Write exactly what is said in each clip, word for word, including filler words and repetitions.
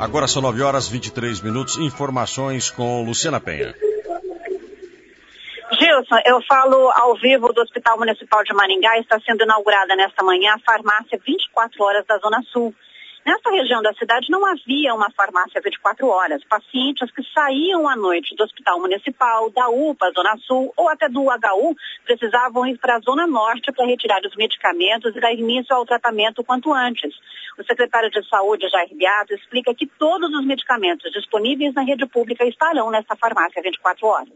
Agora são nove horas e vinte e três minutos. Informações com Luciana Penha. Gilson, eu falo ao vivo do Hospital Municipal de Maringá. Está sendo inaugurada nesta manhã a farmácia vinte e quatro horas da Zona Sul. Nessa região da cidade não havia uma farmácia vinte e quatro horas. Pacientes que saíam à noite do Hospital Municipal, da U P A, Zona Sul, ou até do H U, precisavam ir para a Zona Norte para retirar os medicamentos e dar início ao tratamento o quanto antes. O secretário de Saúde, Jair Beato, explica que todos os medicamentos disponíveis na rede pública estarão nessa farmácia vinte e quatro horas.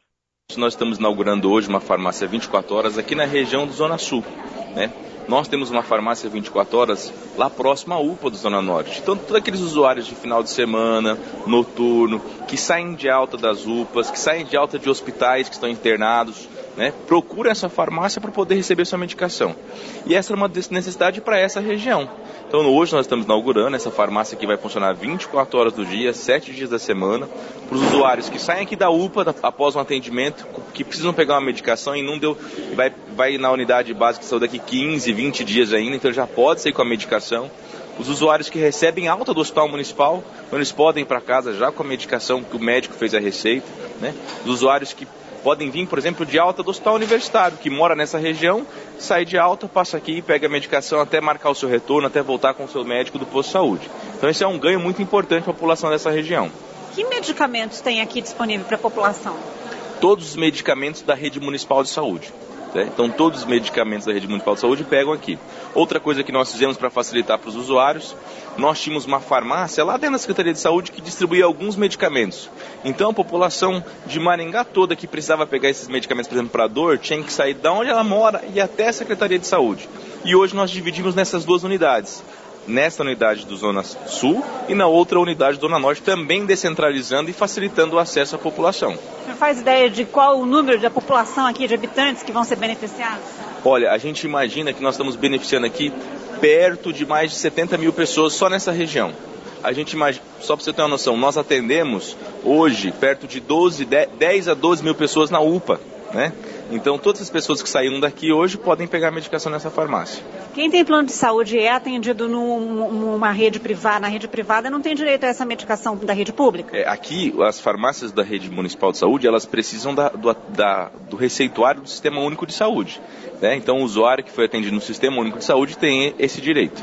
Nós estamos inaugurando hoje uma farmácia vinte e quatro horas aqui na região do Zona Sul, né? Nós temos uma farmácia vinte e quatro horas lá próxima à U P A do Zona Norte. Então, todos aqueles usuários de final de semana, noturno, que saem de alta das U P As, que saem de alta de hospitais que estão internados, né, procuram essa farmácia para poder receber sua medicação. E essa é uma necessidade para essa região. Então, hoje nós estamos inaugurando essa farmácia que vai funcionar vinte e quatro horas do dia, sete dias da semana, para os usuários que saem aqui da U P A após um atendimento, que precisam pegar uma medicação e não deu, vai, vai na unidade básica de saúde daqui quinze, vinte dias ainda, então já pode sair com a medicação. Os usuários que recebem alta do hospital municipal, eles podem ir para casa já com a medicação que o médico fez a receita, né? Os usuários que podem vir, por exemplo, de alta do hospital universitário, que mora nessa região, sai de alta, passa aqui, pega a medicação até marcar o seu retorno, até voltar com o seu médico do posto de saúde. Então esse é um ganho muito importante para a população dessa região. Que medicamentos tem aqui disponível para a população? Todos os medicamentos da rede municipal de saúde. Né? Então todos os medicamentos da rede municipal de saúde pegam aqui. Outra coisa que nós fizemos para facilitar para os usuários, nós tínhamos uma farmácia lá dentro da Secretaria de Saúde que distribuía alguns medicamentos. Então a população de Maringá toda que precisava pegar esses medicamentos, por exemplo, para dor, tinha que sair de onde ela mora e até a Secretaria de Saúde. E hoje nós dividimos nessas duas unidades. Nessa unidade do Zona Sul e na outra unidade do Zona Norte, também descentralizando e facilitando o acesso à população. Você faz ideia de qual o número da população aqui, de habitantes que vão ser beneficiados? Olha, a gente imagina que nós estamos beneficiando aqui perto de mais de setenta mil pessoas só nessa região. A gente imagina, só para você ter uma noção, nós atendemos hoje perto de doze, dez a doze mil pessoas na U P A, né? Então, todas as pessoas que saíram daqui hoje podem pegar a medicação nessa farmácia. Quem tem plano de saúde e é atendido num, numa rede privada, na rede privada, não tem direito a essa medicação da rede pública? É, aqui, as farmácias da rede municipal de saúde, elas precisam da, do, da, do receituário do Sistema Único de Saúde. Né? Então, o usuário que foi atendido no Sistema Único de Saúde tem esse direito.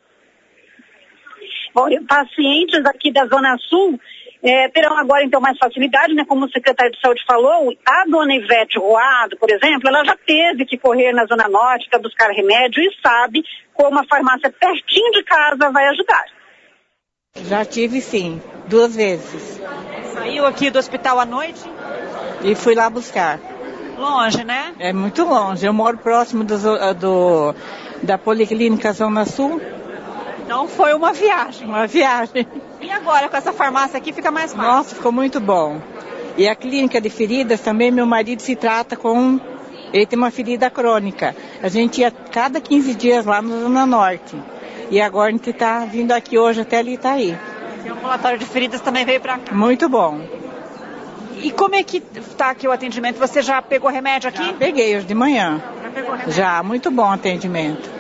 Bom, pacientes aqui da Zona Sul É, terão agora, então, mais facilidade, né? Como o secretário de Saúde falou, a dona Ivete Roado, por exemplo, ela já teve que correr na Zona Norte para buscar remédio e sabe como a farmácia pertinho de casa vai ajudar. Já tive, sim, duas vezes. Saiu aqui do hospital à noite? E fui lá buscar. Longe, né? É muito longe. Eu moro próximo do, do, da Policlínica Zona Sul. Então foi uma viagem. Uma viagem. E agora com essa farmácia aqui fica mais fácil? Nossa, ficou muito bom. E a clínica de feridas também, meu marido se trata com... Ele tem uma ferida crônica. A gente ia cada quinze dias lá na Zona Norte. E agora a gente está vindo aqui hoje até ali Itaí. E o ambulatório de feridas também veio para cá? Muito bom. E como é que está aqui o atendimento? Você já pegou remédio aqui? Já peguei hoje de manhã. Já pegou remédio? Já, muito bom o atendimento.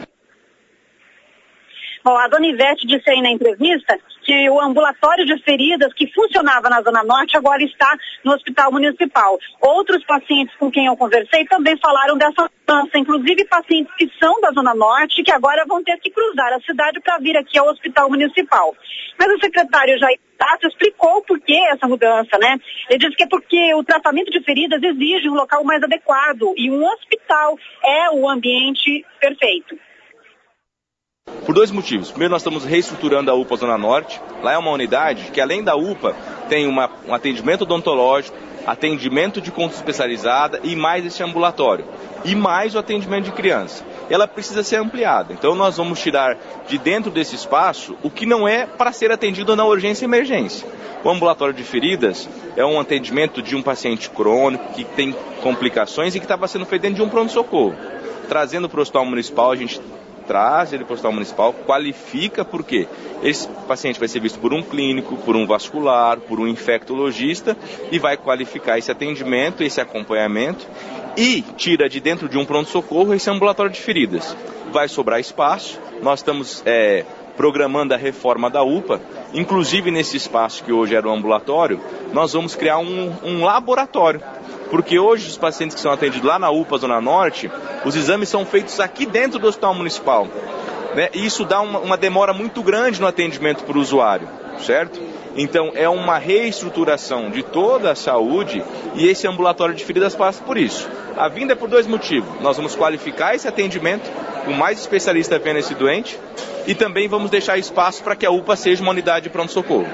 Bom, a dona Ivete disse aí na entrevista que o ambulatório de feridas que funcionava na Zona Norte agora está no Hospital Municipal. Outros pacientes com quem eu conversei também falaram dessa mudança, inclusive pacientes que são da Zona Norte, que agora vão ter que cruzar a cidade para vir aqui ao Hospital Municipal. Mas o secretário Jair Beato explicou por que essa mudança, né? Ele disse que é porque o tratamento de feridas exige um local mais adequado e um hospital é o ambiente perfeito. Por dois motivos. Primeiro, nós estamos reestruturando a U P A Zona Norte. Lá é uma unidade que, além da U P A, tem uma, um atendimento odontológico, atendimento de consulta especializada e mais esse ambulatório. E mais o atendimento de criança. Ela precisa ser ampliada. Então, nós vamos tirar de dentro desse espaço o que não é para ser atendido na urgência e emergência. O ambulatório de feridas é um atendimento de um paciente crônico que tem complicações e que estava sendo feito dentro de um pronto-socorro. Trazendo para o Hospital Municipal, a gente traz ele para o Hospital Municipal, qualifica por quê? Esse paciente vai ser visto por um clínico, por um vascular, por um infectologista e vai qualificar esse atendimento, esse acompanhamento e tira de dentro de um pronto-socorro esse ambulatório de feridas. Vai sobrar espaço, nós estamos é, programando a reforma da U P A, inclusive nesse espaço que hoje era o ambulatório, nós vamos criar um, um laboratório. Porque hoje os pacientes que são atendidos lá na U P A Zona Norte, os exames são feitos aqui dentro do Hospital Municipal. Né? E isso dá uma, uma demora muito grande no atendimento para o usuário, certo? Então é uma reestruturação de toda a saúde e esse ambulatório de feridas passa por isso. A vinda é por dois motivos. Nós vamos qualificar esse atendimento, com mais especialista vendo esse doente, e também vamos deixar espaço para que a U P A seja uma unidade de pronto-socorro.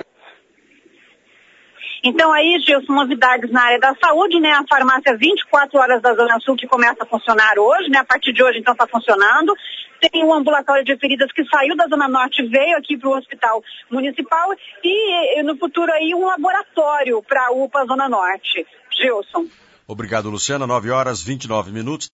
Então aí, Gilson, novidades na área da saúde, né? A farmácia vinte e quatro horas da Zona Sul que começa a funcionar hoje, né? A partir de hoje, então, está funcionando. Tem um ambulatório de feridas que saiu da Zona Norte, veio aqui para o Hospital Municipal e, e no futuro aí um laboratório para a U P A Zona Norte. Gilson. Obrigado, Luciana. nove horas e vinte e nove minutos.